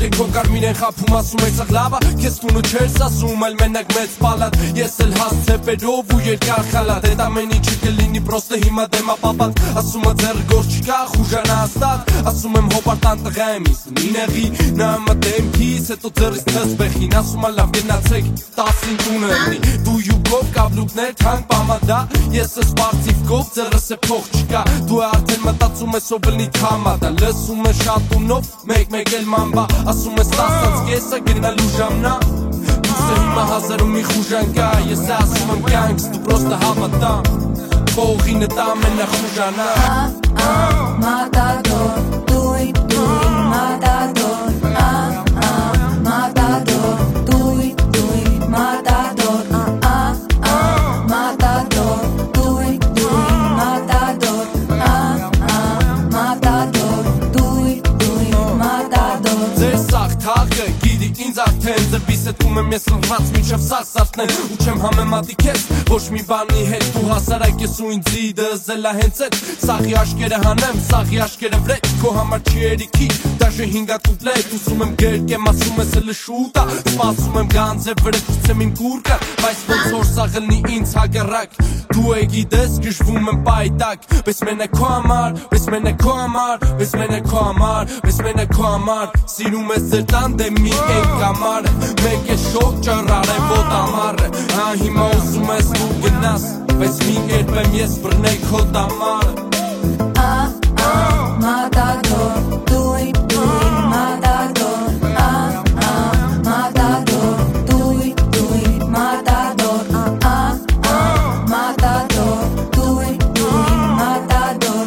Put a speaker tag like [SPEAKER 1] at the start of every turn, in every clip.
[SPEAKER 1] Ոտքերը քո կարմիր են խափում ասում ես աղլավա Քեզ տունը չես ասում այլ մենակ մեծ պալատ Ես էլ հասցեպերով ու երկար խալատ Էդ ամեն ինչը կլինի պրոստը հիմա դեմա պապատ Ասում է ձեռ գործ չկա խուժանա հաստատ Ասում եմ հոպարտան տղա եմ ինձ մինեղի Նա մտեմ քիս հետո ձեռից թսբեխին Ասում է լավ գնացեք 10-ին տունը ըրնի Դու յուգով կաբլուկներ թանկ պամադա Ես ես պարծիվկով ձեռս է փող չկա Դու արդեն մտածում ես ով լնի թամադա Լսում է շատունով մեկ էլ մամբա Ասում ես 10-ից կեսը գնալու ժամնա Դուսը հիմա հազարում մի խուժան կա Ես ասում եմ կյանքս դու պրոստը հավատամ Փողինը տա մենա խուժանա
[SPEAKER 2] Matador, dui, matador Matador, dui, matador Matador, dui, matador Matador, dui, matador
[SPEAKER 1] Ձեր սաղ թաղը գիդի ինձ արդեն Ձրբիս հետում եմ ես լղված մինչև սաղ սարդնեն Ու չեմ համեմատի քեզ ոչ մի բանի հետ Դու հասարակ ես ու ինձի դզելա հենց էդ Սաղի աշկերը հանեմ, սաղի աշկերը վրետ Քո համար չի երիքի, դաժե հինգատ կուպլետ Ուսում եմ գերկեմ, ասում ես էլը շուտա Սպասում եմ գանձե վրետ, կուցեմ իմ կուրկա Բայց ոնց որ սաղլնի ինձ հագարակ Դու է գիտես, գժվում եմ պայտակ Պես մենե քո համար, պես մենե քո համար Պես մենե քո համար, պես մենե քո համար Սիրում ես ձեր տան դեմ մի ենք համար Մեկ է շոկ ճարար է ոտ ամար Հա հիմա ուզում ես դու գնաս Պես մի կերպ եմ ես բրնեի քո տամար
[SPEAKER 2] Matador, dui, matador Matador, dui, matador Matador, dui, matador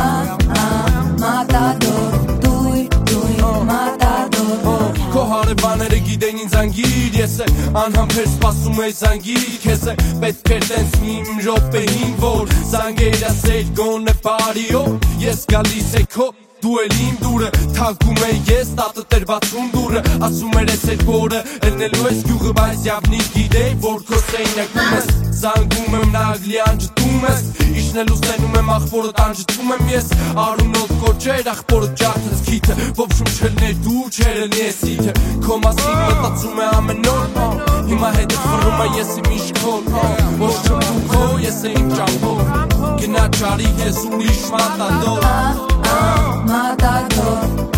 [SPEAKER 2] Matador, dui, matador
[SPEAKER 1] Քո հարևանները գիտեն ինձ անգիր Ես է անհամբեր սպասում էի զանգիր Քեզ է պետք էր տենց իմ րոպեին Որ զանգեր ասել գոնե բարիո Ես գալիս է քո Դու էլ իմ դուրը, թակում է ես, տատը տեր բացում դուրը Ասում էր ես էր բորը, էլնելու ես գյուղը Բայց յավնի գիտեի, որ քո սեյնակում ես Զանգում եմ նագլյան ջտում ես Իշնելու սենում եմ ախպորը տանջտում եմ ես Արունոտ կոչեր, ախպորը ճարդս քիթը Ովշում չելներ դու, չերելնի ես իթը Քո մասին մտածում է ամեն նոր Հիմա հետը վռում է ես իմ իշքոն Ոչ չմ դու քո, ես է իմ ճամբոր Գնա ճարի ես ուրիշ մատադոր
[SPEAKER 2] Matador